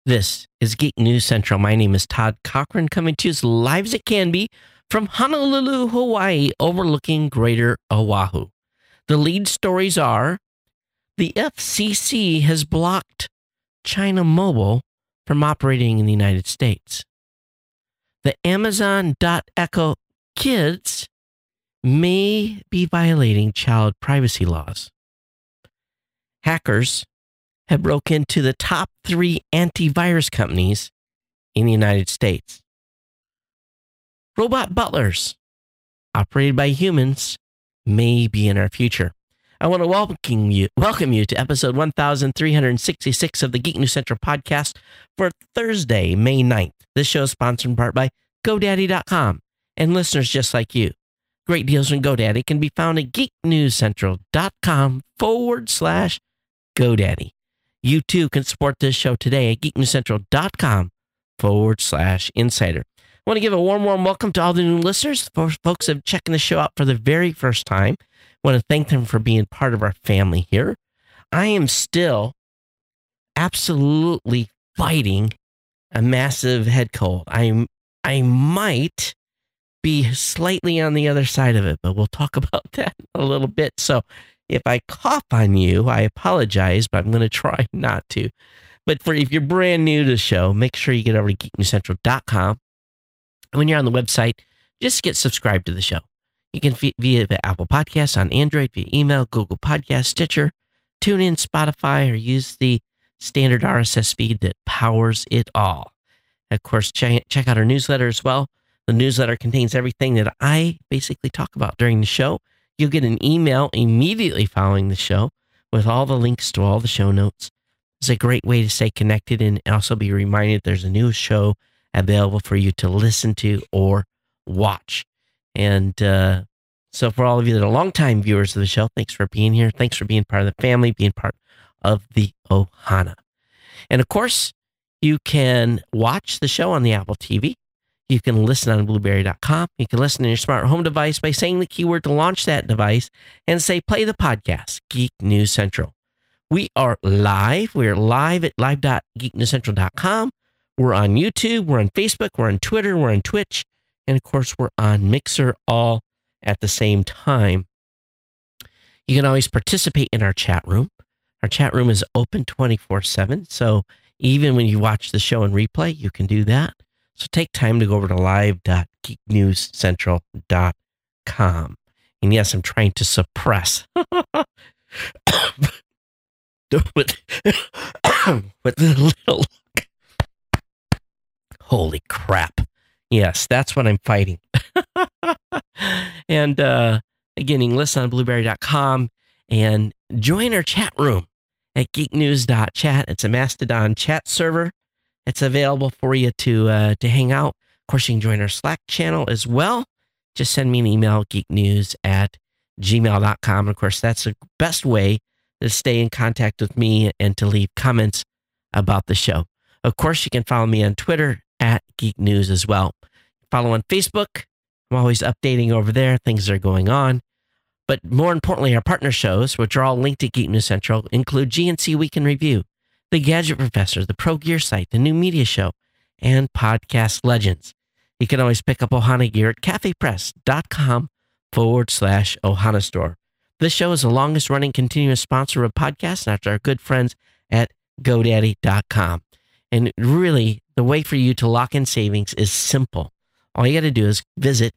This is Geek News Central. My name is Todd Cochran, coming to you as live as it can be from Honolulu, Hawaii, overlooking Greater Oahu. The lead stories are the FCC has blocked China Mobile from operating in the United States. The Amazon.Echo kids may be violating child privacy laws. Hackers have broke into the top 3 antivirus companies in the United States. Robot butlers, operated by humans, may be in our future. I want to welcome you to episode 1366 of the Geek News Central podcast for Thursday, May 9th. This show is sponsored in part by GoDaddy.com and listeners just like you. Great deals from GoDaddy can be found at geeknewscentral.com/GoDaddy. You too can support this show today at geeknewscentral.com/insider. I want to give a warm welcome to all the new listeners, folks that have checking the show out for the very first time. I want to thank them for being part of our family here. I am still absolutely fighting a massive head cold. I might be slightly on the other side of it, but we'll talk about that a little bit. So if I cough on you, I apologize, but I'm going to try not to. But if you're brand new to the show, make sure you get over to geeknewscentral.com. And when you're on the website, just get subscribed to the show. You can via the Apple Podcasts on Android, via email, Google Podcasts, Stitcher, TuneIn, Spotify, or use the standard RSS feed that powers it all. Of course, check out our newsletter as well. The newsletter contains everything that I basically talk about during the show. You'll get an email immediately following the show with all the links to all the show notes. It's a great way to stay connected and also be reminded there's a new show available for you to listen to or watch. And so for all of you that are longtime viewers of the show, thanks for being here. Thanks for being part of the family, being part of the Ohana. And of course, you can watch the show on the Apple TV. You can listen on Blueberry.com. You can listen on your smart home device by saying the keyword to launch that device and say, play the podcast, Geek News Central. We are live. We're live at live.geeknewscentral.com. We're on YouTube. We're on Facebook. We're on Twitter. We're on Twitch. And of course, we're on Mixer all at the same time. You can always participate in our chat room. Our chat room is open 24/7. So even when you watch the show in replay, you can do that. So take time to go over to live.geeknewscentral.com. And yes, I'm trying to suppress with the little... Holy crap. Yes, that's what I'm fighting. And again, you can listen on Blueberry.com and join our chat room at geeknews.chat. It's a Mastodon chat server. It's available for you to hang out. Of course, you can join our Slack channel as well. Just send me an email, geeknews@gmail.com. Of course, that's the best way to stay in contact with me and to leave comments about the show. Of course, you can follow me on Twitter at Geek News as well. Follow on Facebook. I'm always updating over there, things that are going on. But more importantly, our partner shows, which are all linked to Geek News Central, include GNC Week in Review, The Gadget Professor, The Pro Gear Site, The New Media Show, and Podcast Legends. You can always pick up Ohana gear at cafepress.com/Ohana store. This show is the longest running continuous sponsor of podcasts after our good friends at GoDaddy.com. And really, the way for you to lock in savings is simple. All you got to do is visit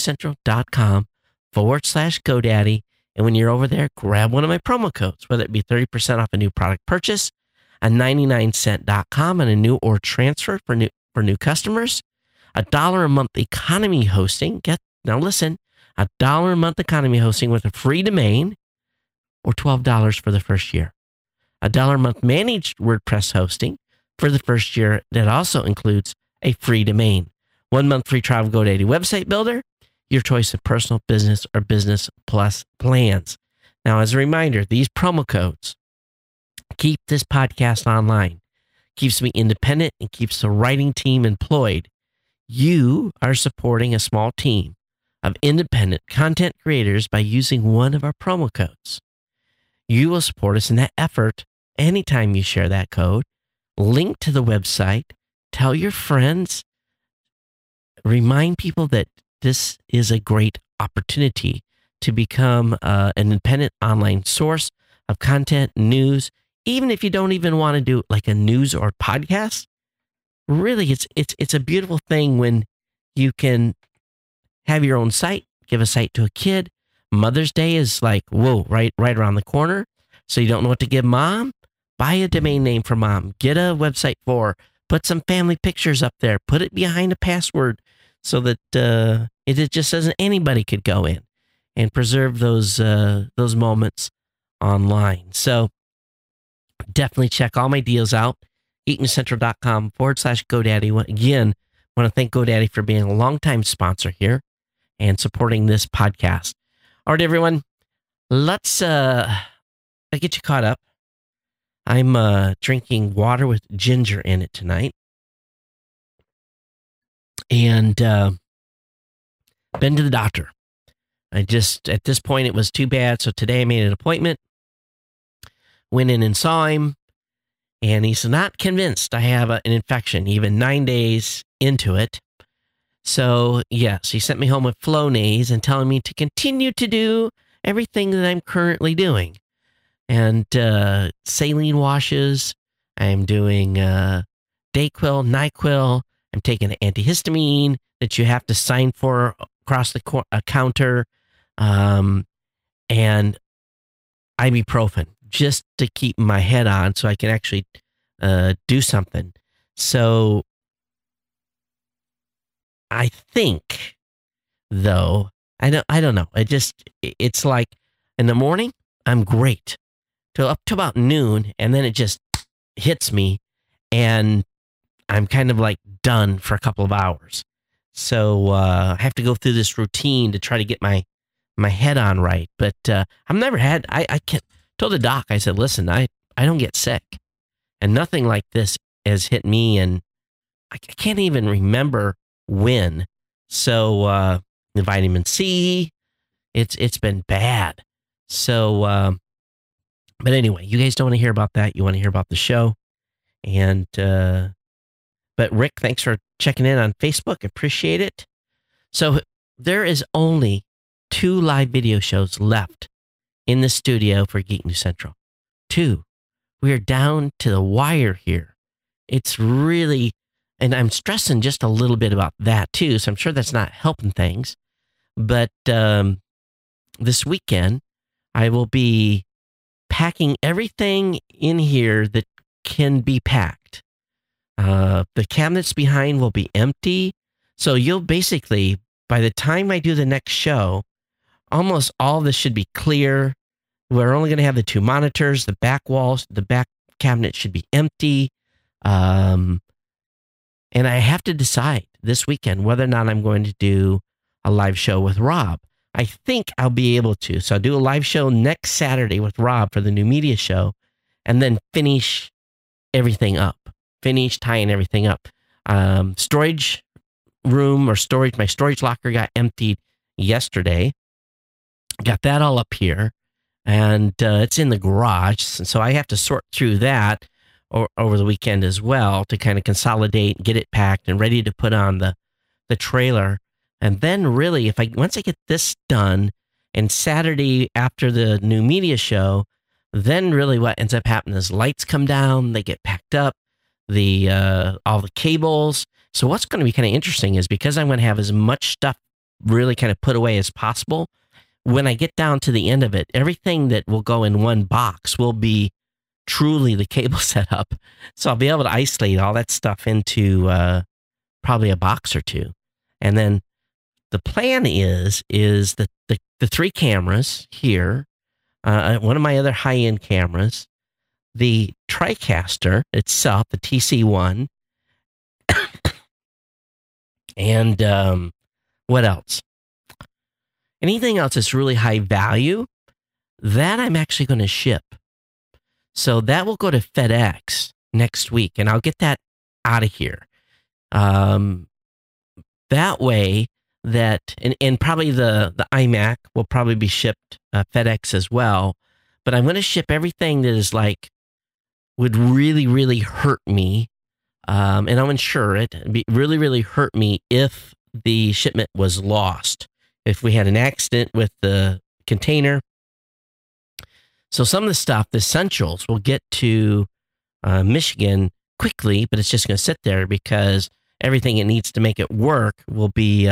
geeknewscentral.com/GoDaddy. And when you're over there, grab one of my promo codes, whether it be 30% off a new product purchase, a 99cent.com and a new or transfer for new customers, $1 a month economy hosting. Now listen, $1 a month economy hosting with a free domain, or $12 for the first year. $1 a month managed WordPress hosting for the first year. That also includes a free domain. 1 month free trial of GoDaddy Website Builder, your choice of personal, business, or business plus plans. Now, as a reminder, these promo codes keep this podcast online, keeps me independent, and keeps the writing team employed. You are supporting a small team of independent content creators by using one of our promo codes. You will support us in that effort anytime you share that code link to the website, tell your friends, remind people that this is a great opportunity to become an independent online source of content, news, even if you don't even want to do like a news or podcast. Really, it's a beautiful thing when you can have your own site, give a site to a kid. Mother's Day is like, whoa, right around the corner. So you don't know what to give mom? Buy a domain name for mom. Get a website for her. Put some family pictures up there. Put it behind a password so that it just doesn't anybody could go in and preserve those moments online. So definitely check all my deals out. geeknewscentral.com/GoDaddy. Again, I want to thank GoDaddy for being a longtime sponsor here and supporting this podcast. All right, everyone, let's get you caught up. I'm drinking water with ginger in it tonight. And been to the doctor. At this point, it was too bad. So today I made an appointment, went in and saw him, and he's not convinced I have an infection, even 9 days into it. So yes, he sent me home with Flonase and telling me to continue to do everything that I'm currently doing. And saline washes, I'm doing Dayquil, NyQuil, I'm taking an antihistamine that you have to sign for across the counter, and ibuprofen just to keep my head on so I can actually do something. So I think, though, I don't know. It's like in the morning, I'm great till up to about noon, and then it just hits me, and I'm kind of like done for a couple of hours. So I have to go through this routine to try to get my head on right. But I've never had, I can't, told the doc, I said, listen, I don't get sick. And nothing like this has hit me, and I can't even remember when. So the vitamin C, it's been bad. So, but anyway, you guys don't want to hear about that. You want to hear about the show. And, but Rick, thanks for checking in on Facebook. Appreciate it. So there is only 2 live video shows left in the studio for Geek News Central. 2. We are down to the wire here. It's really, and I'm stressing just a little bit about that too. So I'm sure that's not helping things. But this weekend, I will be packing everything in here that can be packed. The cabinets behind will be empty. So you'll basically, by the time I do the next show, almost all of this should be clear. We're only going to have the 2 monitors, the back walls, the back cabinet should be empty. And I have to decide this weekend whether or not I'm going to do a live show with Rob. I think I'll be able to. So I'll do a live show next Saturday with Rob for the new media show, and then finish everything up. Finish tying everything up. Storage room or storage, my storage locker got emptied yesterday. Got that all up here, and it's in the garage. So I have to sort through that over the weekend as well to kind of consolidate, get it packed and ready to put on the trailer. And then really, once I get this done, and Saturday after the new media show, then really what ends up happening is lights come down, they get packed up, all the cables. So what's going to be kind of interesting is because I'm going to have as much stuff really kind of put away as possible, when I get down to the end of it, everything that will go in one box will be truly the cable setup. So I'll be able to isolate all that stuff into probably a box or 2. And then the plan is the 3 cameras here, one of my other high-end cameras, the TriCaster itself, the TC1, and what else? Anything else that's really high value, that I'm actually going to ship. So that will go to FedEx next week, and I'll get that out of here. That way that, and probably the iMac will probably be shipped FedEx as well, but I'm going to ship everything that is like would really, really hurt me, and I'll insure it, it'd really, really hurt me if the shipment was lost, if we had an accident with the container. So some of the stuff, the essentials, will get to Michigan quickly, but it's just going to sit there because everything it needs to make it work will be,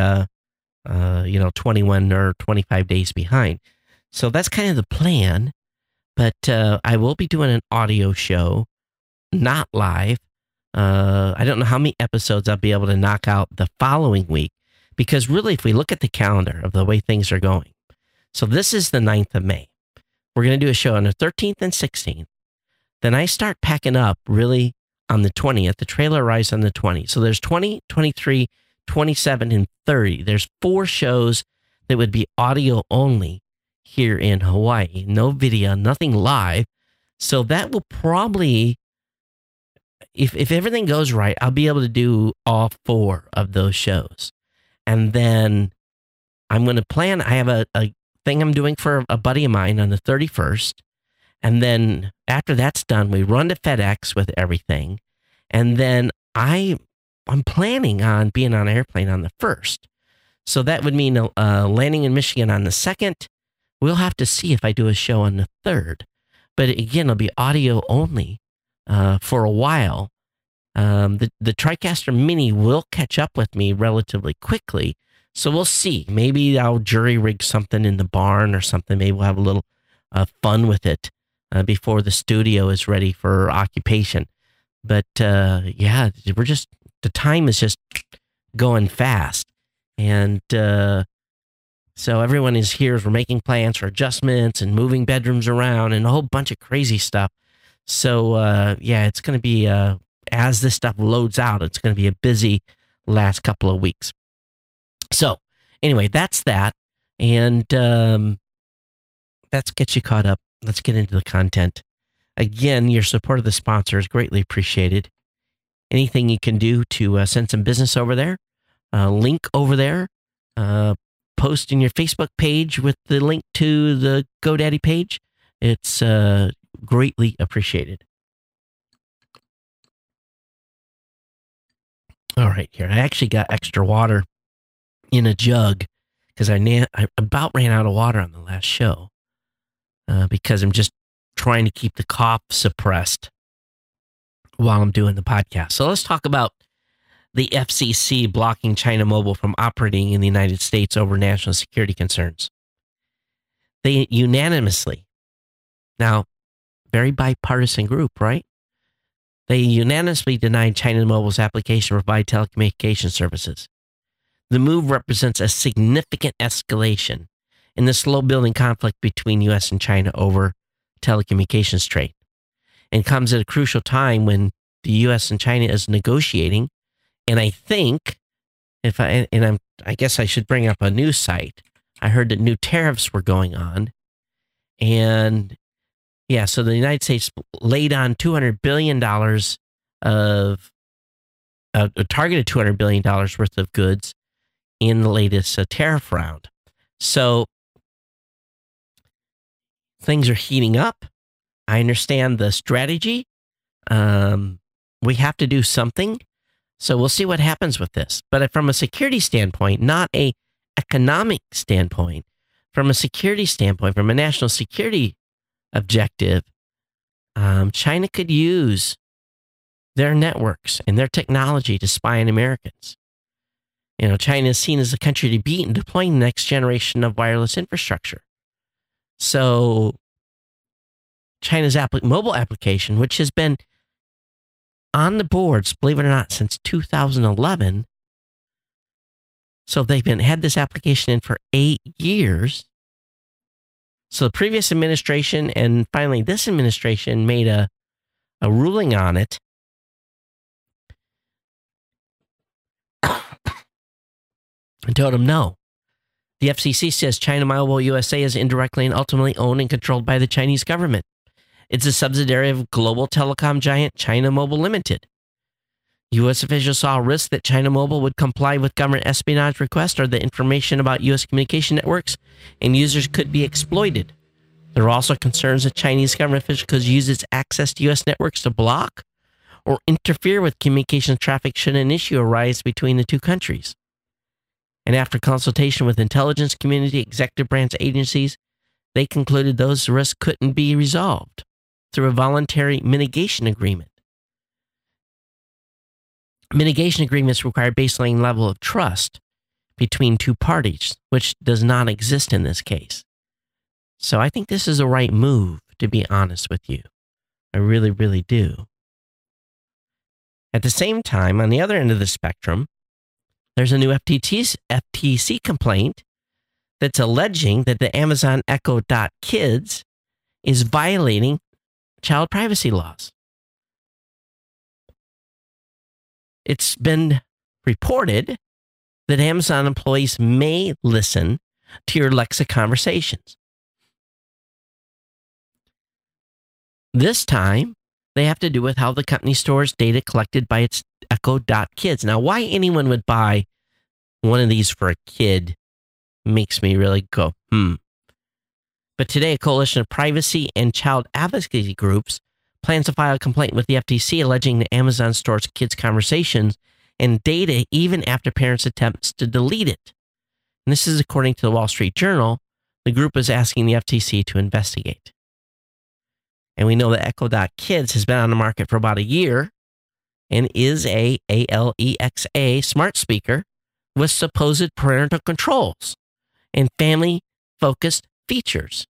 21 or 25 days behind. So that's kind of the plan. But I will be doing an audio show, not live. I don't know how many episodes I'll be able to knock out the following week, because really, if we look at the calendar of the way things are going, so this is the 9th of May. We're going to do a show on the 13th and 16th. Then I start packing up really on the 20th. The trailer arrives on the 20th. So there's 20, 23, 27, and 30. There's 4 shows that would be audio only here in Hawaii. No video, nothing live. So that will probably, if everything goes right, I'll be able to do all 4 of those shows. And then I'm going to plan, I have a thing I'm doing for a buddy of mine on the 31st. And then after that's done, we run to FedEx with everything. And then I'm planning on being on an airplane on the 1st. So that would mean landing in Michigan on the 2nd. We'll have to see if I do a show on the 3rd. But again, it'll be audio only for a while. The TriCaster Mini will catch up with me relatively quickly. So we'll see. Maybe I'll jury rig something in the barn or something. Maybe we'll have a little fun with it before the studio is ready for occupation. But yeah, the time is just going fast. And so everyone is here as we're making plans for adjustments and moving bedrooms around and a whole bunch of crazy stuff. So yeah, it's going to be, as this stuff loads out, it's going to be a busy last couple of weeks. So anyway, that's that. And let's get you caught up. Let's get into the content. Again, your support of the sponsor is greatly appreciated. Anything you can do to send some business over there, link over there, post in your Facebook page with the link to the GoDaddy page. It's greatly appreciated. All right, here. I actually got extra water in a jug because I about ran out of water on the last show because I'm just trying to keep the cough suppressed while I'm doing the podcast. So let's talk about the FCC blocking China Mobile from operating in the United States over national security concerns. They unanimously, now, very bipartisan group, right? They unanimously denied China Mobile's application to provide telecommunication services. The move represents a significant escalation in the slow-building conflict between U.S. and China over telecommunications trade, and comes at a crucial time when the U.S. and China is negotiating. And I think, I guess I should bring up a news site. I heard that new tariffs were going on, and yeah, so the United States laid on $200 billion of targeted $200 billion worth of goods in the latest tariff round. So things are heating up. I understand the strategy. We have to do something. So we'll see what happens with this. But from a security standpoint, not a economic standpoint, from a security standpoint, from a national security objective, China could use their networks and their technology to spy on Americans. You know, China is seen as the country to beat in deploying the next generation of wireless infrastructure. So China's mobile application, which has been on the boards, believe it or not, since 2011. So they've had this application in for 8 years. So the previous administration and finally this administration made a ruling on it. And told them no. The FCC says China Mobile USA is indirectly and ultimately owned and controlled by the Chinese government. It's a subsidiary of global telecom giant China Mobile Limited. U.S. officials saw a risk that China Mobile would comply with government espionage requests or that information about U.S. communication networks and users could be exploited. There are also concerns that Chinese government officials could use its access to U.S. networks to block or interfere with communications traffic should an issue arise between the two countries. And after consultation with intelligence community, executive branch agencies, they concluded those risks couldn't be resolved through a voluntary mitigation agreement. Mitigation agreements require a baseline level of trust between two parties, which does not exist in this case. So I think this is the right move, to be honest with you. I really, really do. At the same time, on the other end of the spectrum, there's a new FTC complaint that's alleging that the Amazon Echo Dot Kids is violating child privacy laws. It's been reported that Amazon employees may listen to your Alexa conversations. This time, they have to do with how the company stores data collected by its Echo Dot Kids. Now, why anyone would buy one of these for a kid makes me really go, But today, a coalition of privacy and child advocacy groups plans to file a complaint with the FTC alleging that Amazon stores kids' conversations and data even after parents' attempts to delete it. And this is according to the Wall Street Journal. The group is asking the FTC to investigate. And we know that Echo Dot Kids has been on the market for about a year and is a Alexa smart speaker with supposed parental controls and family-focused features.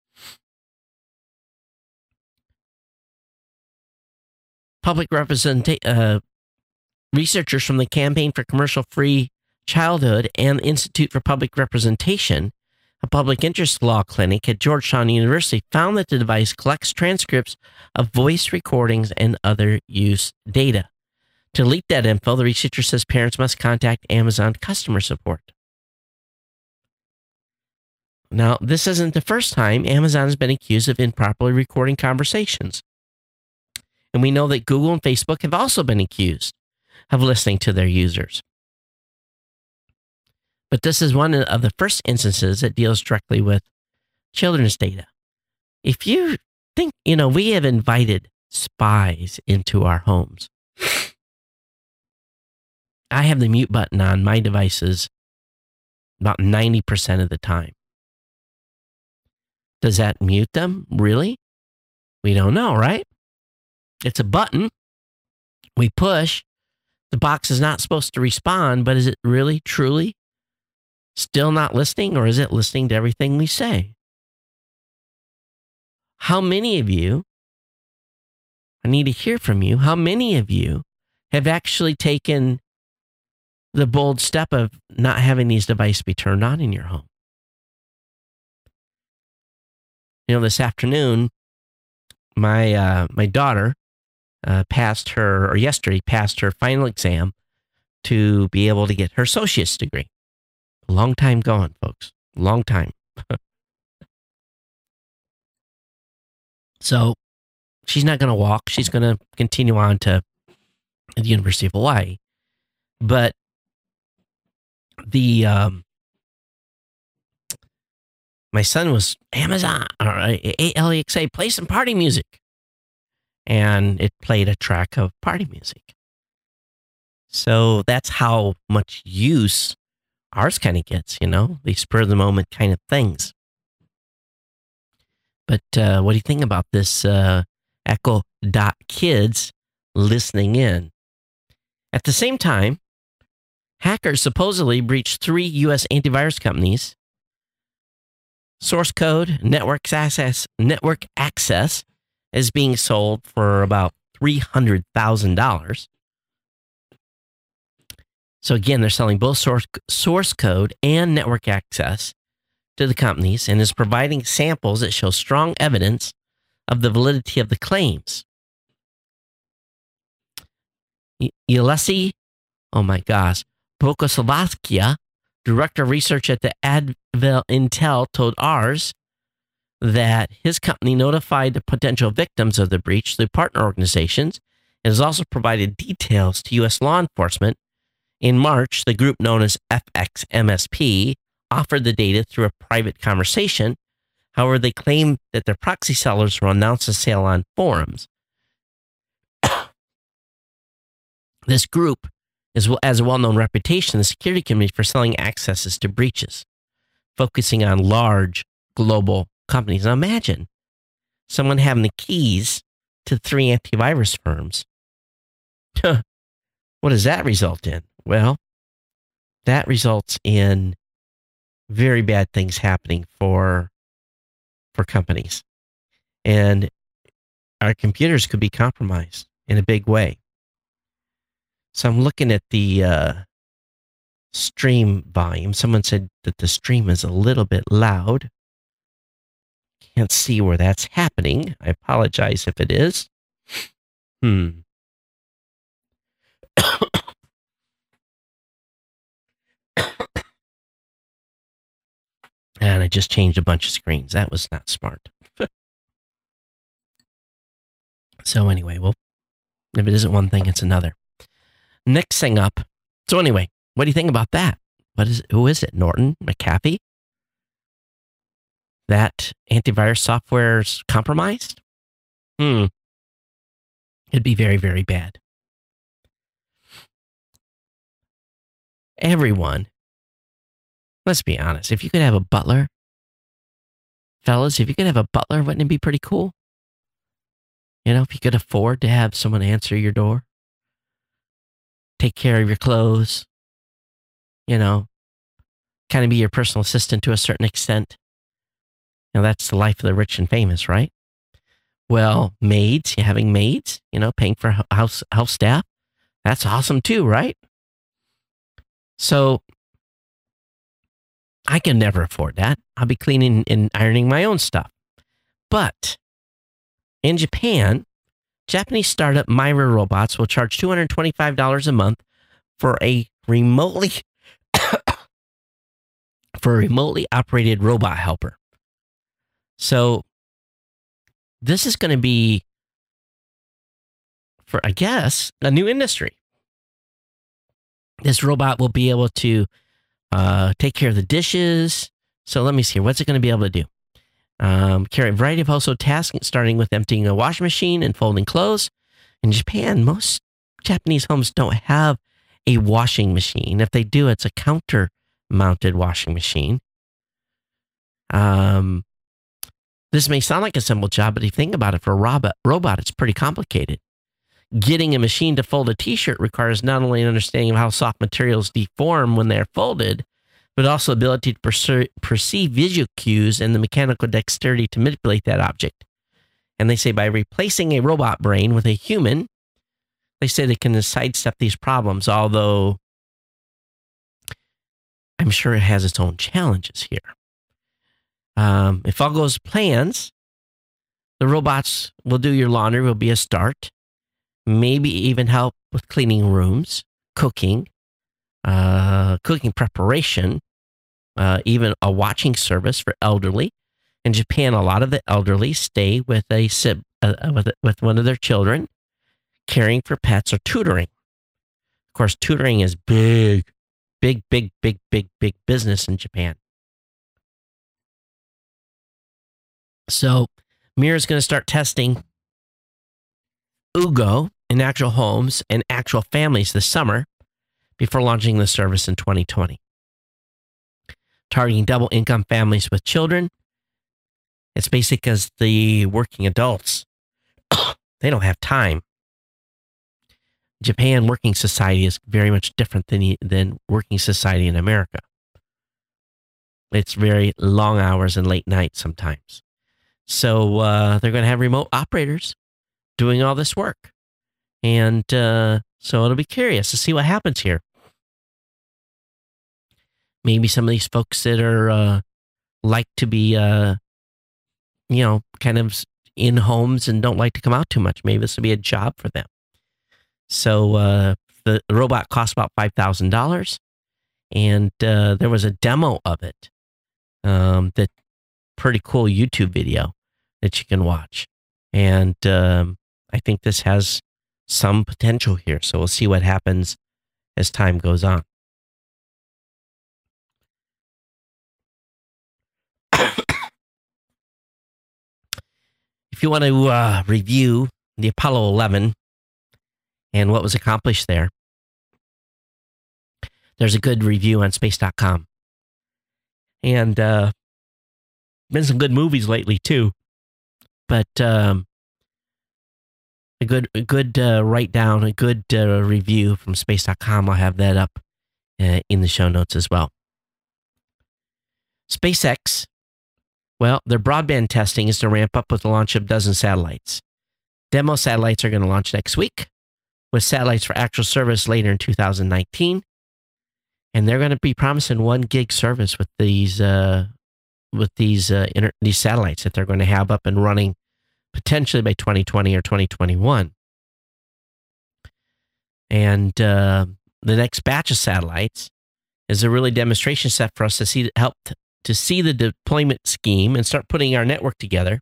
Researchers from the Campaign for Commercial-Free Childhood and Institute for Public Representation, a public interest law clinic at Georgetown University, found that the device collects transcripts of voice recordings and other use data. To delete that info, the researcher says parents must contact Amazon customer support. Now, this isn't the first time Amazon has been accused of improperly recording conversations. And we know that Google and Facebook have also been accused of listening to their users. But this is one of the first instances that deals directly with children's data. If you think, we have invited spies into our homes. I have the mute button on my devices about 90% of the time. Does that mute them? Really? We don't know, right? It's a button. We push. The box is not supposed to respond, but is it really, truly still not listening, or is it listening to everything we say? How many of you, I need to hear from you, how many of you have actually taken the bold step of not having these devices be turned on in your home? This afternoon, my daughter yesterday passed her final exam to be able to get her associate's degree. A long time gone, folks. Long time. So she's not going to walk. She's going to continue on to the University of Hawaii. But my son was Amazon or Alexa, play some party music. And it played a track of party music. So that's how much use ours kind of gets, the spur of the moment kind of things. But what do you think about this Echo Dot Kids listening in? At the same time, hackers supposedly breached 3 U.S. antivirus companies. Source code, network access is being sold for about $300,000. So again, they're selling both source code and network access to the companies and is providing samples that show strong evidence of the validity of the claims. Yelesi, Bogoslavskia, director of research at the Advil Intel, told ours that his company notified the potential victims of the breach through partner organizations and has also provided details to U.S. law enforcement. In March, the group known as FXMSP offered the data through a private conversation, However, they claim that their proxy sellers will announce a sale on forums. This group has a well-known reputation in the security community for selling accesses to breaches, focusing on large global companies. Now imagine someone having the keys to 3 antivirus firms. What does that result in? Well, that results in very bad things happening for companies. And our computers could be compromised in a big way. So I'm looking at the stream volume. Someone said that the stream is a little bit loud. Can't see where that's happening. I apologize if it is. And I just changed a bunch of screens. That was not smart. So anyway, well, if it isn't one thing, it's another. Next thing up. So anyway, what do you think about that? Who is it? Norton McAfee? That antivirus software's compromised? It'd be very, very bad. Everyone, let's be honest, if you could have a butler, fellas, if you could have a butler, wouldn't it be pretty cool? You know, if you could afford to have someone answer your door, take care of your clothes, you know, kind of be your personal assistant to a certain extent. You know, that's the life of the rich and famous, right? Well, maids, having maids, you know, paying for house staff, that's awesome too, right? So I can never afford that. I'll be cleaning and ironing my own stuff. But in Japan, Japanese startup Myra Robots will charge $225 a month for a remotely operated robot helper. So this is going to be, for I guess, a new industry. This robot will be able to take care of the dishes. So let me see here. What's it going to be able to do? Carry a variety of household tasks, starting with emptying a washing machine and folding clothes. In Japan, most Japanese homes don't have a washing machine. If they do, it's a counter-mounted washing machine. This may sound like a simple job, but if you think about it, for a robot, it's pretty complicated. Getting a machine to fold a t-shirt requires not only an understanding of how soft materials deform when they're folded, but also ability to perceive visual cues and the mechanical dexterity to manipulate that object. And they say by replacing a robot brain with a human, they say they can sidestep these problems, although I'm sure it has its own challenges here. If all goes plans, the robots will do your laundry, will be a start. Maybe even help with cleaning rooms, cooking preparation, even a watching service for elderly. In Japan, a lot of the elderly stay with with one of their children, caring for pets or tutoring. Of course, tutoring is big business in Japan. So Myra is going to start testing Ugo in actual homes and actual families this summer before launching the service in 2020. Targeting double income families with children. It's basically because the working adults, they don't have time. Japan working society is very much different than working society in America. It's very long hours and late nights sometimes. So they're going to have remote operators doing all this work. And so it'll be curious to see what happens here. Maybe some of these folks that are like to be, kind of in homes and don't like to come out too much. Maybe this will be a job for them. So the robot costs about $5,000. And there was a demo of it. That pretty cool YouTube video that you can watch. And I think this has some potential here. So we'll see what happens as time goes on. if you want to review the Apollo 11 and what was accomplished there, there's a good review on space.com. And been some good movies lately too. But a good write down, a good review from space.com. I'll have that up in the show notes as well. SpaceX, well, their broadband testing is to ramp up with the launch of a dozen satellites. Demo satellites are going to launch next week, with satellites for actual service later in 2019. And they're going to be promising 1 gig service with these satellites that they're going to have up and running potentially by 2020 or 2021. And the next batch of satellites is a really demonstration set for us to see the deployment scheme and start putting our network together.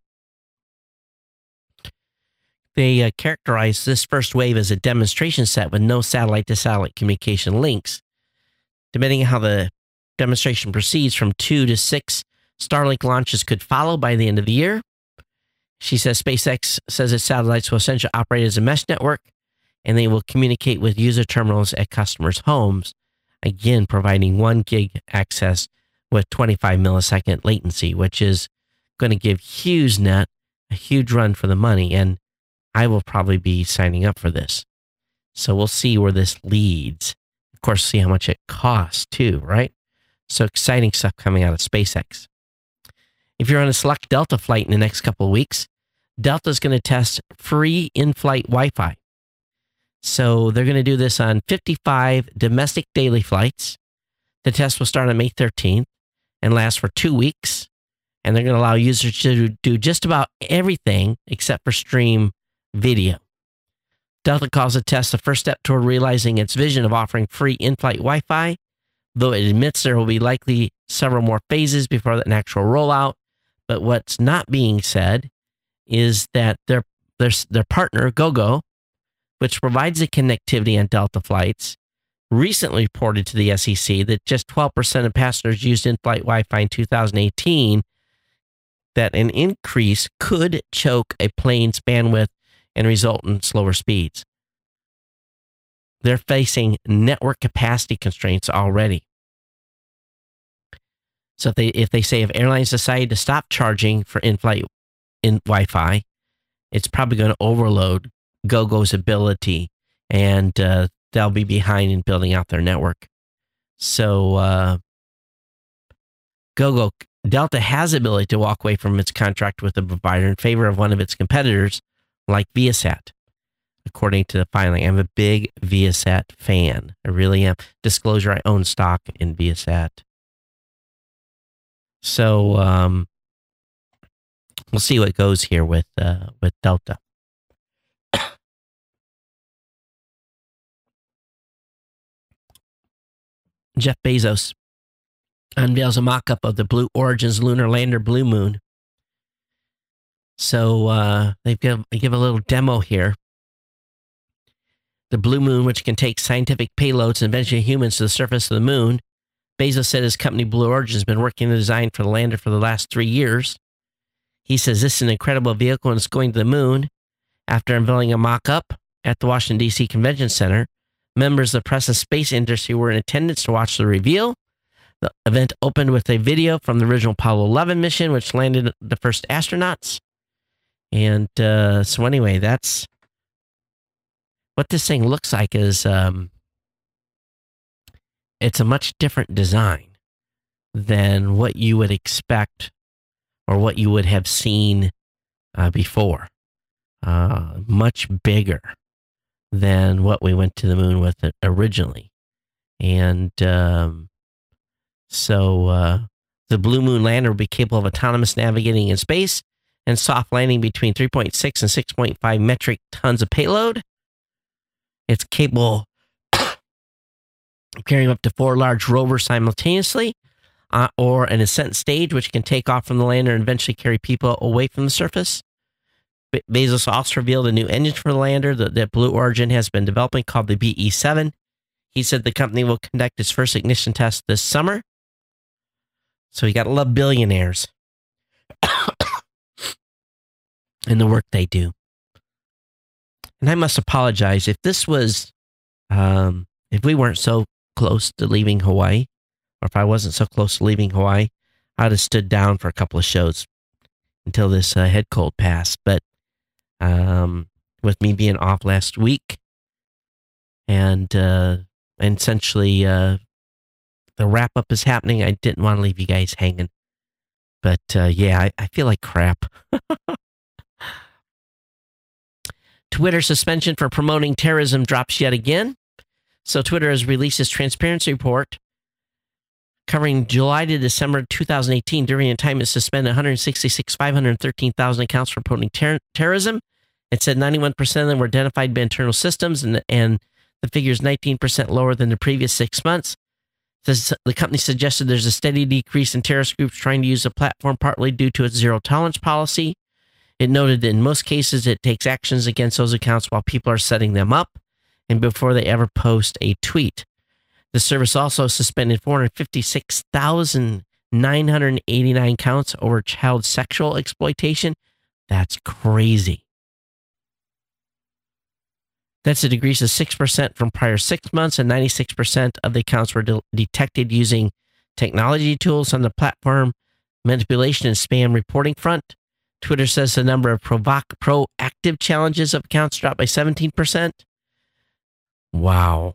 They characterize this first wave as a demonstration set with no satellite-to-satellite communication links. Depending on how the demonstration proceeds, from 2 to 6 Starlink launches could follow by the end of the year. She says SpaceX says its satellites will essentially operate as a mesh network, and they will communicate with user terminals at customers' homes, again providing 1 gig access with 25 millisecond latency, which is going to give HughesNet a huge run for the money, and I will probably be signing up for this. So we'll see where this leads. Of course, see how much it costs too, right? So exciting stuff coming out of SpaceX. If you're on a select Delta flight in the next couple of weeks, Delta is going to test free in-flight Wi-Fi. So they're going to do this on 55 domestic daily flights. The test will start on May 13th and last for 2 weeks. And they're going to allow users to do just about everything except for stream video. Delta calls the test the first step toward realizing its vision of offering free in-flight Wi-Fi, though it admits there will be likely several more phases before an actual rollout. But what's not being said is that their partner, Gogo, which provides the connectivity on Delta flights, recently reported to the SEC that just 12% of passengers used in-flight Wi-Fi in 2018, that an increase could choke a plane's bandwidth and result in slower speeds. They're facing network capacity constraints already. So if airlines decide to stop charging for in-flight Wi-Fi, it's probably going to overload Gogo's ability, and they'll be behind in building out their network. So Delta has the ability to walk away from its contract with the provider in favor of one of its competitors, like Viasat, according to the filing. I'm a big Viasat fan. I really am. Disclosure, I own stock in Viasat. So we'll see what goes here with Delta. Jeff Bezos unveils a mock-up of the Blue Origin's lunar lander Blue Moon. So they give a little demo here. The Blue Moon, which can take scientific payloads and eventually humans to the surface of the moon. Bezos said his company Blue Origin has been working on the design for the lander for the last 3 years. He says this is an incredible vehicle and it's going to the moon. After unveiling a mock-up at the Washington, D.C. Convention Center, members of the press and space industry were in attendance to watch the reveal. The event opened with a video from the original Apollo 11 mission, which landed the first astronauts. And so anyway, that's what this thing looks like. Is it's a much different design than what you would expect or what you would have seen before. Much bigger than what we went to the moon with originally. And so the Blue Moon lander will be capable of autonomous navigating in space and soft landing between 3.6 and 6.5 metric tons of payload. It's capable of carrying up to 4 large rovers simultaneously, or an ascent stage, which can take off from the lander and eventually carry people away from the surface. Bezos also revealed a new engine for the lander that Blue Origin has been developing called the BE-7. He said the company will conduct its first ignition test this summer. So you got to love billionaires. and the work they do. And I must apologize if this was, if we weren't so close to leaving Hawaii, or if I wasn't so close to leaving Hawaii, I'd have stood down for a couple of shows until this head cold passed. But with me being off last week, and essentially the wrap up is happening, I didn't want to leave you guys hanging. But yeah, I feel like crap. Twitter suspension for promoting terrorism drops yet again. So Twitter has released its transparency report covering July to December 2018. During a time it suspended 513,000 accounts for promoting terrorism. It said 91% of them were identified by internal systems, and the figure is 19% lower than the previous 6 months. The company suggested there's a steady decrease in terrorist groups trying to use the platform, partly due to its zero-tolerance policy. It noted that in most cases, it takes actions against those accounts while people are setting them up and before they ever post a tweet. The service also suspended 456,989 counts over child sexual exploitation. That's crazy. That's a decrease of 6% from prior 6 months, and 96% of the accounts were detected using technology tools on the platform, manipulation, and spam reporting front. Twitter says the number of proactive challenges of accounts dropped by 17%. Wow.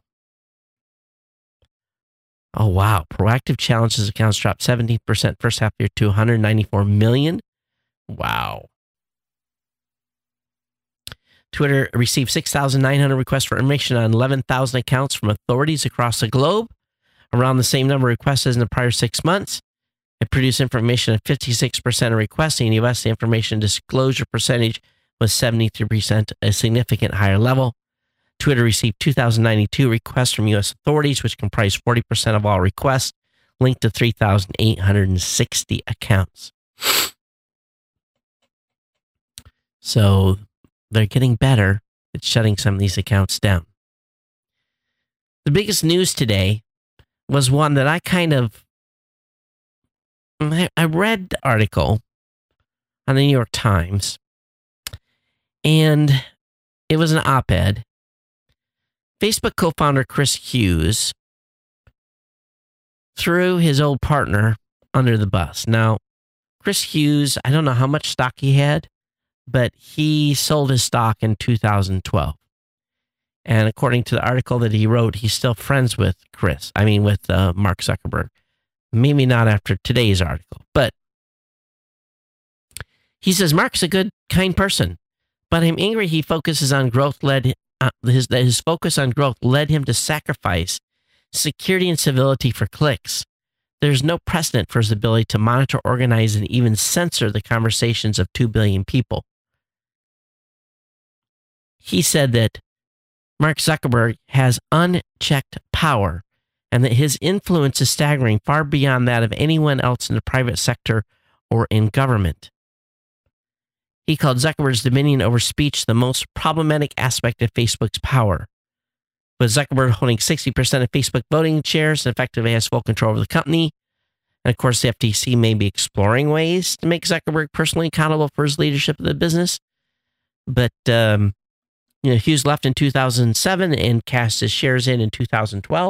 Oh, wow. Proactive challenges accounts dropped 17% first half year to 194 million. Wow. Twitter received 6,900 requests for information on 11,000 accounts from authorities across the globe, around the same number of requests as in the prior 6 months. It produced information at 56% of requests. In the U.S., the information disclosure percentage was 73%, a significant higher level. Twitter received 2,092 requests from U.S. authorities, which comprised 40% of all requests, linked to 3,860 accounts. So they're getting better at shutting some of these accounts down. The biggest news today was one that I read the article on the New York Times, and it was an op-ed. Facebook co-founder Chris Hughes threw his old partner under the bus. Now, Chris Hughes, I don't know how much stock he had, but he sold his stock in 2012. And according to the article that he wrote, he's still friends with Mark Zuckerberg. Maybe not after today's article, but he says Mark's a good, kind person, but I'm angry his focus on growth led him to sacrifice security and civility for clicks. There's no precedent for his ability to monitor, organize, and even censor the conversations of 2 billion people. He said that Mark Zuckerberg has unchecked power and that his influence is staggering, far beyond that of anyone else in the private sector or in government. He called Zuckerberg's dominion over speech the most problematic aspect of Facebook's power. With Zuckerberg holding 60% of Facebook voting shares and effectively has full control over the company. And of course, the FTC may be exploring ways to make Zuckerberg personally accountable for his leadership of the business. But Hughes left in 2007 and cashed his shares in 2012.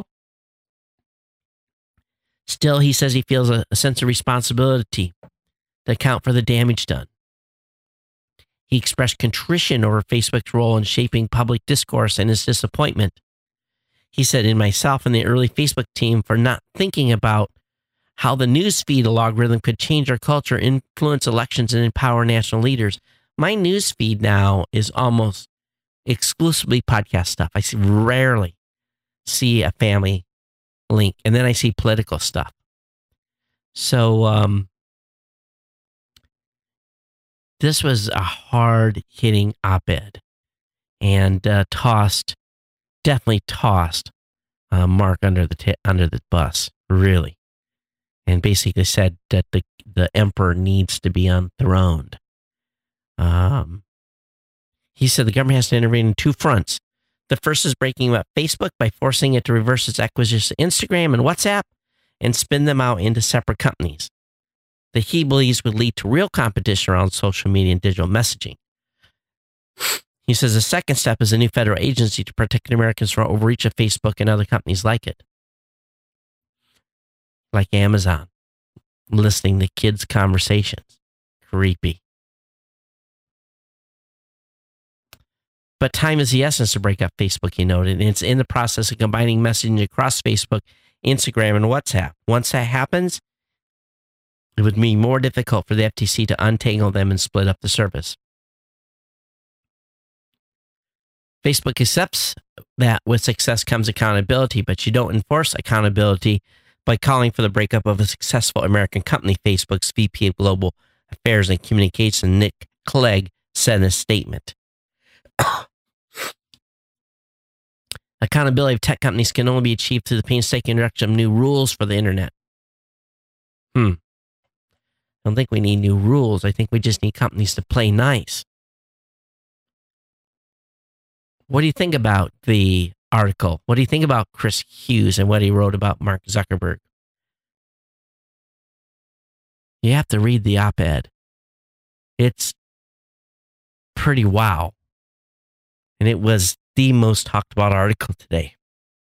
Still, he says he feels a sense of responsibility to account for the damage done. He expressed contrition over Facebook's role in shaping public discourse and his disappointment. He said, in myself and the early Facebook team for not thinking about how the newsfeed algorithm could change our culture, influence elections, and empower national leaders. My newsfeed now is almost exclusively podcast stuff. I rarely see a family link, and then I see political stuff. So this was a hard-hitting op-ed, and definitely tossed Mark under the bus, really, and basically said that the emperor needs to be enthroned. He said the government has to intervene in two fronts. The first is breaking up Facebook by forcing it to reverse its acquisition of Instagram and WhatsApp and spin them out into separate companies that he believes would lead to real competition around social media and digital messaging. He says the second step is a new federal agency to protect Americans from overreach of Facebook and other companies like it, like Amazon, listening to kids' conversations. Creepy. But time is the essence to break up Facebook, he noted, and it's in the process of combining messaging across Facebook, Instagram, and WhatsApp. Once that happens, it would be more difficult for the FTC to untangle them and split up the service. Facebook accepts that with success comes accountability, but you don't enforce accountability by calling for the breakup of a successful American company, Facebook's VP of Global Affairs and Communications, Nick Clegg, said in a statement. Accountability of tech companies can only be achieved through the painstaking introduction of new rules for the internet. I don't think we need new rules. I think we just need companies to play nice. What do you think about the article? What do you think about Chris Hughes and what he wrote about Mark Zuckerberg? You have to read the op-ed. It's pretty wow. And it was the most talked about article today.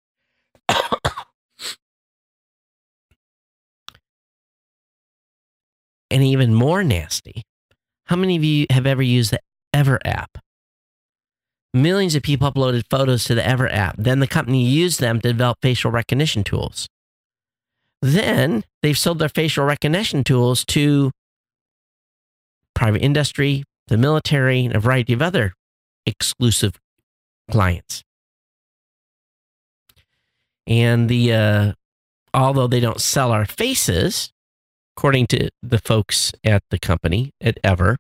And even more nasty, how many of you have ever used the Ever app? Millions of people uploaded photos to the Ever app. Then the company used them to develop facial recognition tools. Then they've sold their facial recognition tools to private industry, the military, and a variety of other exclusive clients. And although they don't sell our faces, according to the folks at the company at Ever,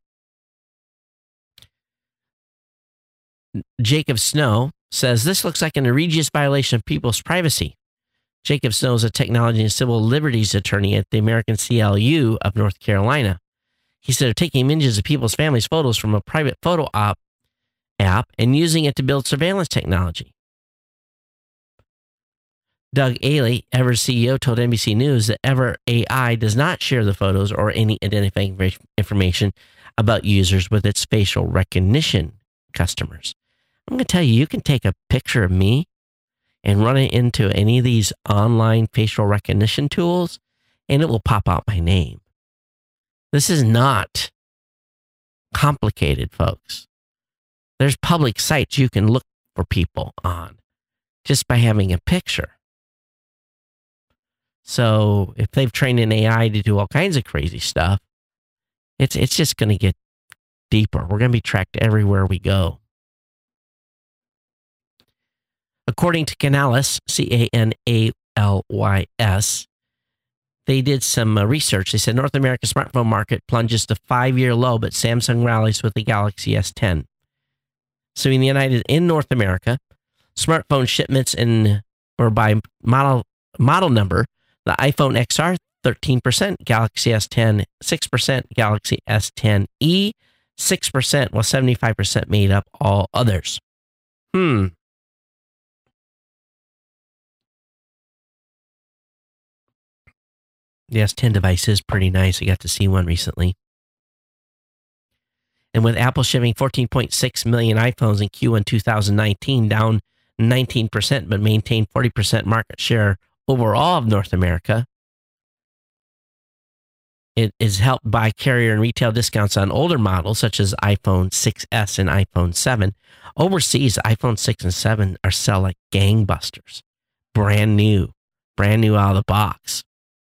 Jacob Snow says this looks like an egregious violation of people's privacy. Jacob Snow is a technology and civil liberties attorney at the American CLU of North Carolina. He said they're taking images of people's families' photos from a private photo app and using it to build surveillance technology. Doug Ailey, Ever's CEO, told NBC News that Ever AI does not share the photos or any identifying information about users with its facial recognition customers. I'm going to tell you, you can take a picture of me and run it into any of these online facial recognition tools, and it will pop out my name. This is not complicated, folks. There's public sites you can look for people on just by having a picture. So if they've trained an AI to do all kinds of crazy stuff, it's just going to get deeper. We're going to be tracked everywhere we go. According to Canalys, Canalys, they did some research. They said North America's smartphone market plunges to 5-year low, but Samsung rallies with the Galaxy S10. So in North America, smartphone shipments by model number, the iPhone XR 13%, Galaxy S10 6%, Galaxy S10e 6%, while 75% made up all others. The S10 device is pretty nice. I got to see one recently. And with Apple shipping 14.6 million iPhones in Q1 2019, down 19%, but maintained 40% market share overall of North America. It is helped by carrier and retail discounts on older models, such as iPhone 6S and iPhone 7. Overseas, iPhone 6 and 7 are sell like gangbusters. Brand new out of the box.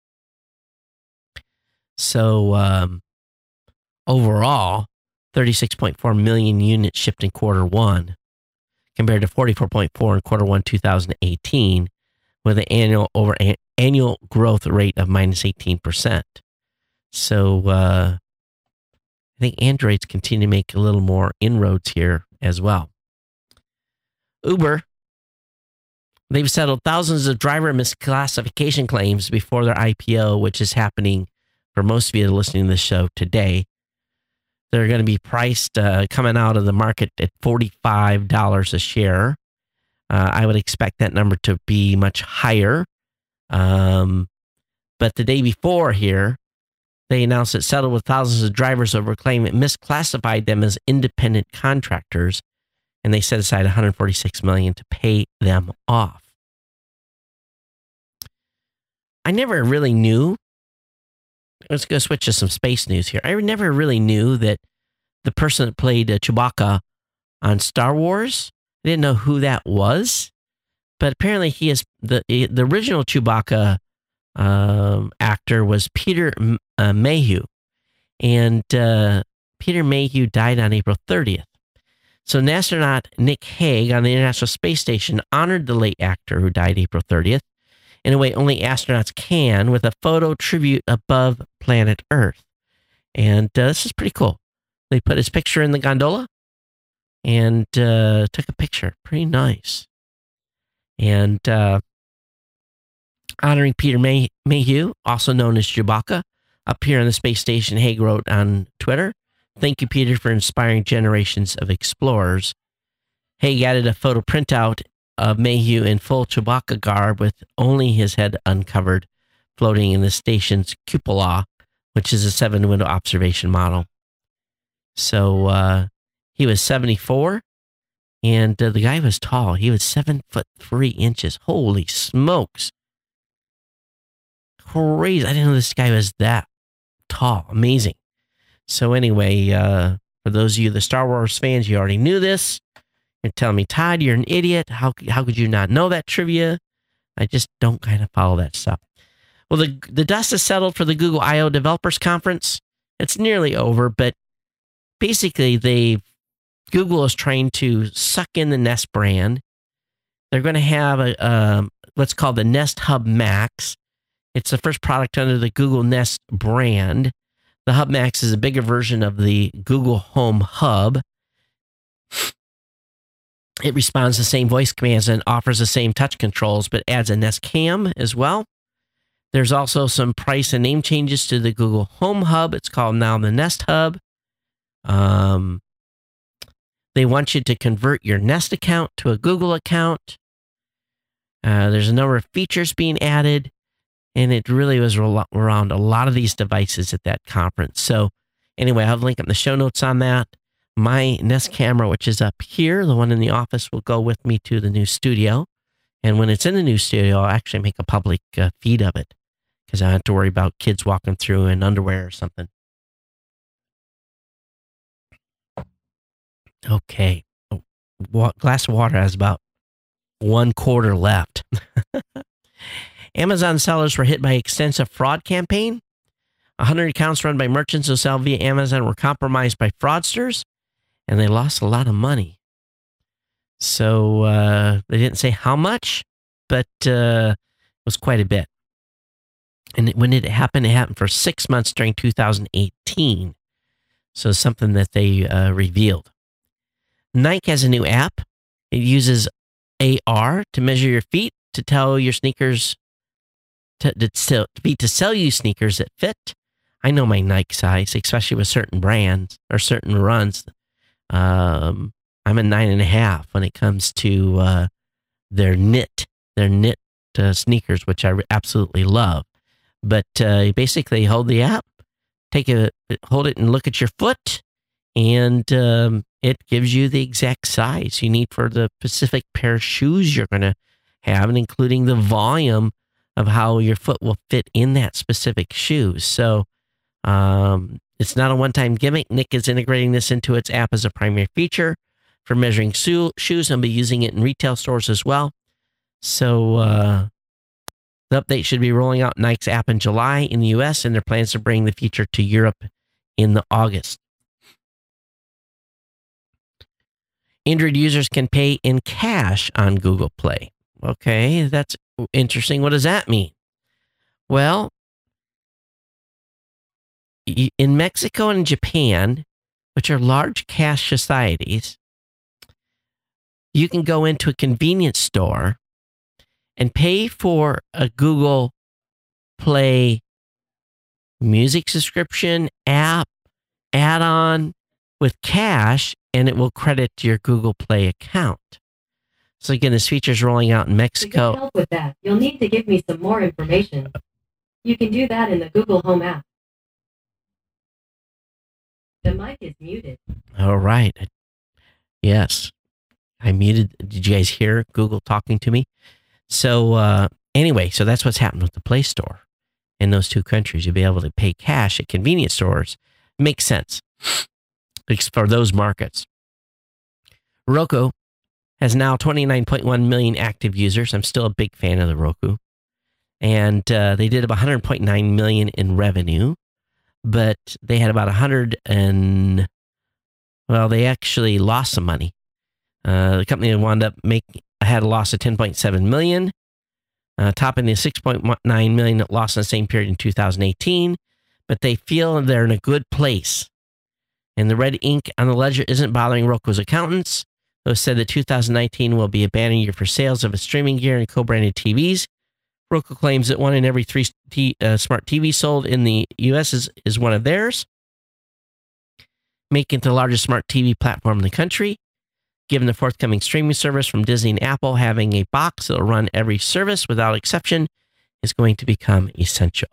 So overall, 36.4 million units shipped in quarter one, compared to 44.4 in quarter one 2018, with an annual growth rate of minus 18%. So I think Androids continue to make a little more inroads here as well. Uber, they've settled thousands of driver misclassification claims before their IPO, which is happening for most of you that are listening to this show today. They're going to be priced coming out of the market at $45 a share. I would expect that number to be much higher. But the day before here, They announced it settled with thousands of drivers over claim it misclassified them as independent contractors, and they set aside $146 million to pay them off. I never really knew. Let's go switch to some space news here. I never really knew that the person that played Chewbacca on Star Wars, I didn't know who that was, but apparently he is the original Chewbacca actor was Peter Mayhew, and Peter Mayhew died on April 30th. So astronaut Nick Hague on the International Space Station honored the late actor who died April 30th in a way only astronauts can, with a photo tribute above planet Earth. And this is pretty cool. They put his picture in the gondola and took a picture. Pretty nice. And honoring Peter Mayhew, also known as Chewbacca, up here on the space station, Hague wrote on Twitter, "Thank you, Peter, for inspiring generations of explorers." Hague added a photo printout of Mayhew in full Chewbacca garb with only his head uncovered, floating in the station's cupola, which is a 7-window observation model. So he was 74, and the guy was tall. He was 7'3". Holy smokes. Crazy. I didn't know this guy was that tall. Amazing. So anyway, for those of you, the Star Wars fans, you already knew this. You're telling me, Todd, you're an idiot. How could you not know that trivia? I just don't kind of follow that stuff. Well, the dust has settled for the Google I/O Developers Conference. It's nearly over, but basically Google is trying to suck in the Nest brand. They're going to have what's called the Nest Hub Max. It's the first product under the Google Nest brand. The Hub Max is a bigger version of the Google Home Hub. It responds to the same voice commands and offers the same touch controls, but adds a Nest Cam as well. There's also some price and name changes to the Google Home Hub. It's called now the Nest Hub. They want you to convert your Nest account to a Google account. There's a number of features being added, and it really was around a lot of these devices at that conference. So anyway, I'll have a link in the show notes on that. My Nest camera, which is up here, the one in the office, will go with me to the new studio. And when it's in the new studio, I'll actually make a public feed of it because I don't have to worry about kids walking through in underwear or something. Okay. Glass of water has about 1/4 left. Amazon sellers were hit by extensive fraud campaign. 100 accounts run by merchants who sell via Amazon were compromised by fraudsters, and they lost a lot of money. So they didn't say how much, but it was quite a bit. And when it happened for 6 months during 2018. So something that they revealed. Nike has a new app. It uses AR to measure your feet to tell your sneakers to sell you sneakers that fit. I know my Nike size, especially with certain brands or certain runs. I'm a 9.5 when it comes to their knit sneakers, which I absolutely love. But you basically hold the app, hold it and look at your foot, and it gives you the exact size you need for the specific pair of shoes you're going to have, and including the volume of how your foot will fit in that specific shoe. So it's not a one-time gimmick. Nick is integrating this into its app as a primary feature for measuring shoes, and be using it in retail stores as well. So the update should be rolling out Nike's app in July in the US, and their plans to bring the feature to Europe in the August. Android users can pay in cash on Google Play. Okay, that's interesting. What does that mean? Well, in Mexico and Japan, which are large cash societies, you can go into a convenience store and pay for a Google Play music subscription, app, add-on with cash, and it will credit your Google Play account. So again, this feature is rolling out in Mexico. To get help with that, you'll need to give me some more information. You can do that in the Google Home app. The mic is muted. All right. Yes. I muted. Did you guys hear Google talking to me? So anyway, so that's what's happened with the Play Store in those two countries. You'll be able to pay cash at convenience stores. Makes sense for those markets. Roku has now 29.1 million active users. I'm still a big fan of the Roku. And they did about 100.9 million in revenue, but they had about they actually lost some money. The company wound up had a loss of 10.7 million, topping the 6.9 million loss in the same period in 2018. But they feel they're in a good place. And the red ink on the ledger isn't bothering Roku's accountants. Those said that 2019 will be a banner year for sales of its streaming gear and co-branded TVs. Roku claims that 1 in every 3 smart TVs sold in the U.S. is one of theirs, making it the largest smart TV platform in the country. Given the forthcoming streaming service from Disney and Apple, having a box that will run every service without exception is going to become essential.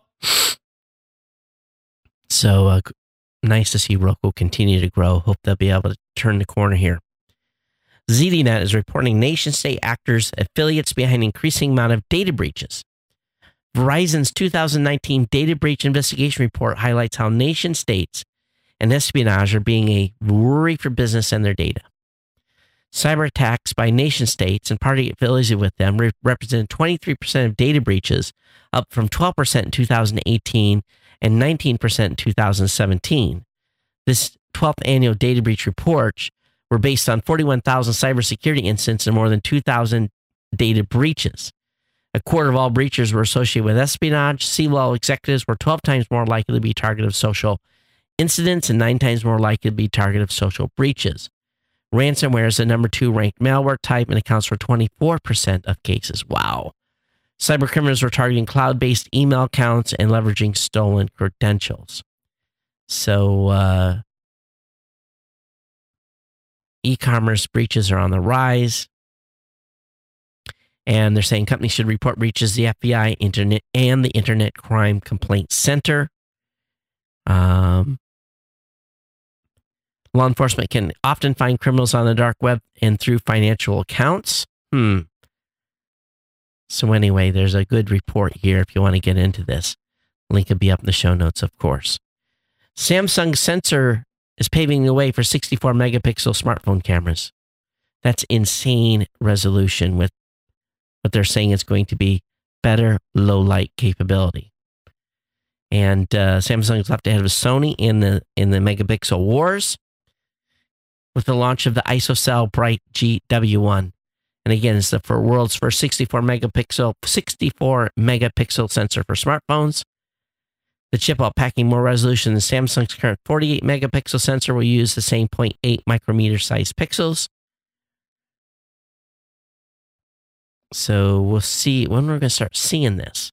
So nice to see Roku continue to grow. Hope they'll be able to turn the corner here. ZDNet is reporting nation-state actors, affiliates behind increasing amount of data breaches. Verizon's 2019 data breach investigation report highlights how nation-states and espionage are being a worry for business and their data. Cyber attacks by nation-states and party affiliated with them represented 23% of data breaches, up from 12% in 2018 and 19% in 2017. This 12th annual data breach report were based on 41,000 cybersecurity incidents and more than 2,000 data breaches. A quarter of all breaches were associated with espionage. C-level executives were 12 times more likely to be target of social incidents and 9 times more likely to be target of social breaches. Ransomware is the number 2 ranked malware type and accounts for 24% of cases. Wow. Cybercriminals were targeting cloud-based email accounts and leveraging stolen credentials. So, e-commerce breaches are on the rise. And they're saying companies should report breaches to the FBI, Internet, and the Internet Crime Complaint Center. Law enforcement can often find criminals on the dark web and through financial accounts. So anyway, there's a good report here if you want to get into this. Link will be up in the show notes, of course. Samsung sensor is paving the way for 64 megapixel smartphone cameras. That's insane resolution with what they're saying is going to be better low light capability. And Samsung's left ahead of Sony in the megapixel wars with the launch of the ISOCELL Bright GW1. And again, it's the world's first 64 megapixel sensor for smartphones. The chip, while packing more resolution than Samsung's current 48 megapixel sensor, will use the same 0.8 micrometer size pixels. So we'll see when we're going to start seeing this.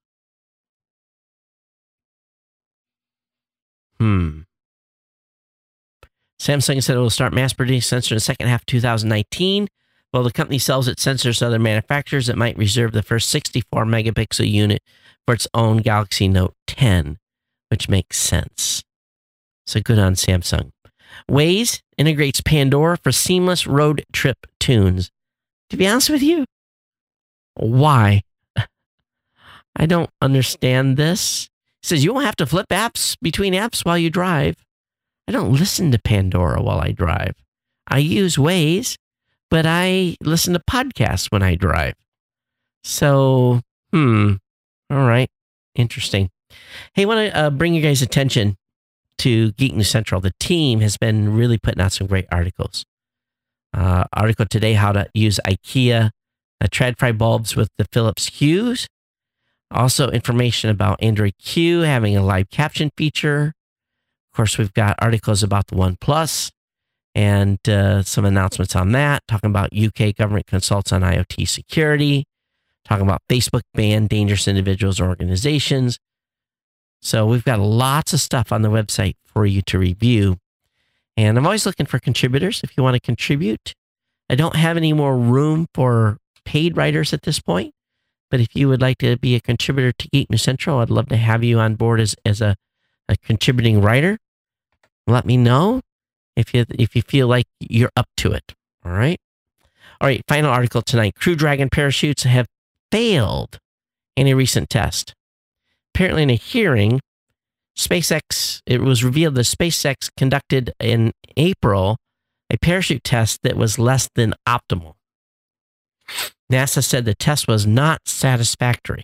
Samsung said it will start mass producing sensors in the second half of 2019. While the company sells its sensors to other manufacturers, it might reserve the first 64 megapixel unit for its own Galaxy Note 10, which makes sense. So good on Samsung. Waze integrates Pandora for seamless road trip tunes. To be honest with you, why? I don't understand this. It says you won't have to flip apps between apps while you drive. I don't listen to Pandora while I drive. I use Waze, but I listen to podcasts when I drive. So, all right. Interesting. Hey, I want to bring you guys' attention to Geek News Central. The team has been really putting out some great articles. Article today, how to use IKEA TradFi bulbs with the Philips Hues. Also, information about Android Q having a live caption feature. Of course, we've got articles about the OnePlus and some announcements on that, talking about UK government consults on IoT security, talking about Facebook ban dangerous individuals or organizations. So we've got lots of stuff on the website for you to review. And I'm always looking for contributors if you want to contribute. I don't have any more room for paid writers at this point, but if you would like to be a contributor to Geek News Central, I'd love to have you on board as a contributing writer. Let me know if you feel like you're up to it. All right. All right. Final article tonight. Crew Dragon parachutes have failed in a recent test. Apparently, in a hearing, it was revealed that SpaceX conducted in April a parachute test that was less than optimal. NASA said the test was not satisfactory.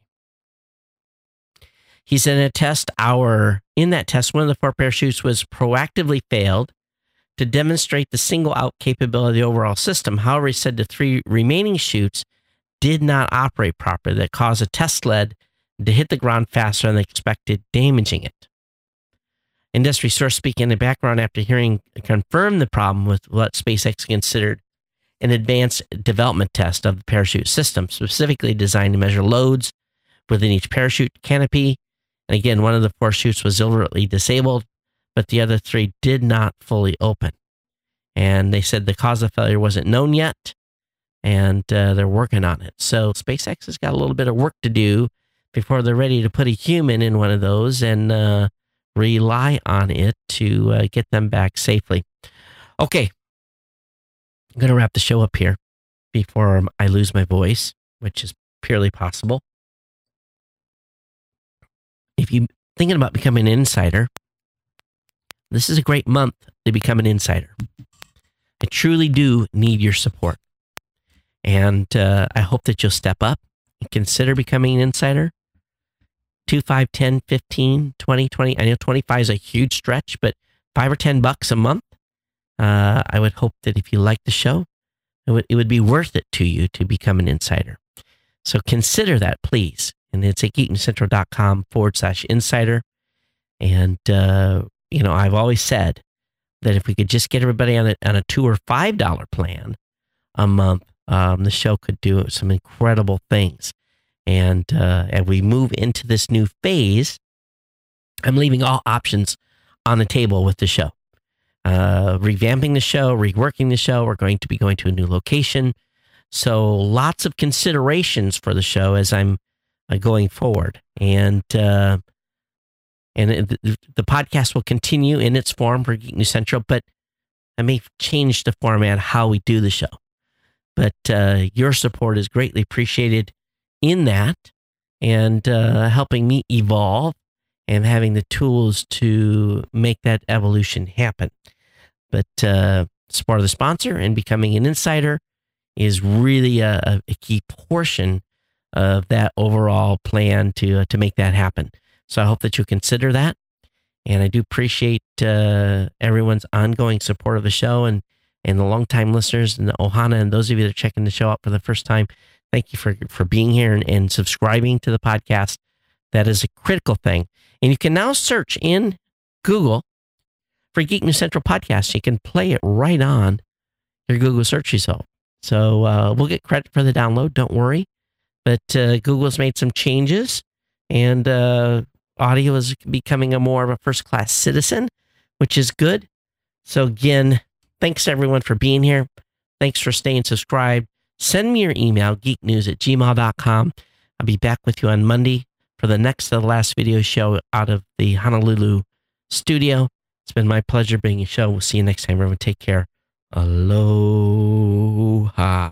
He said in that test, one of the 4 parachutes was proactively failed to demonstrate the single-out capability of the overall system. However, he said the 3 remaining chutes did not operate properly. That caused a test sled to hit the ground faster than they expected, damaging it. Industry source speaking in the background after hearing confirmed the problem with what SpaceX considered an advanced development test of the parachute system, specifically designed to measure loads within each parachute canopy. And again, one of the 4 chutes was deliberately disabled, but the other 3 did not fully open. And they said the cause of failure wasn't known yet, and they're working on it. So SpaceX has got a little bit of work to do before they're ready to put a human in one of those and rely on it to get them back safely. Okay, I'm going to wrap the show up here before I lose my voice, which is purely possible. If you're thinking about becoming an insider, this is a great month to become an insider. I truly do need your support. And I hope that you'll step up and consider becoming an insider. 2, 5, 10, 15, 20, 20. I know 25 is a huge stretch, but $5 or $10 a month. I would hope that if you like the show, it would be worth it to you to become an insider. So consider that, please. And it's at geeknewscentral.com/insider. And, I've always said that if we could just get everybody on a $2 or $5 plan a month, the show could do some incredible things. And as we move into this new phase, I'm leaving all options on the table with the show. Revamping the show, reworking the show. We're going to be going to a new location. So lots of considerations for the show as I'm going forward. And the podcast will continue in its form for Geek News Central, but I may change the format, how we do the show. But your support is greatly appreciated in that, and helping me evolve and having the tools to make that evolution happen. But support of the sponsor and becoming an insider is really a key portion of that overall plan to make that happen. So I hope that you consider that. And I do appreciate everyone's ongoing support of the show and the longtime listeners and the Ohana and those of you that are checking the show out for the first time. Thank you for being here and subscribing to the podcast. That is a critical thing. And you can now search in Google for Geek News Central Podcast. You can play it right on your Google search result. So we'll get credit for the download. Don't worry. But Google's made some changes, and audio is becoming more of a first-class citizen, which is good. So again, thanks everyone for being here. Thanks for staying subscribed. Send me your email, geeknews@gmail.com. I'll be back with you on Monday for the next to the last video show out of the Honolulu studio. It's been my pleasure being a show. We'll see you next time, everyone. Take care. Aloha.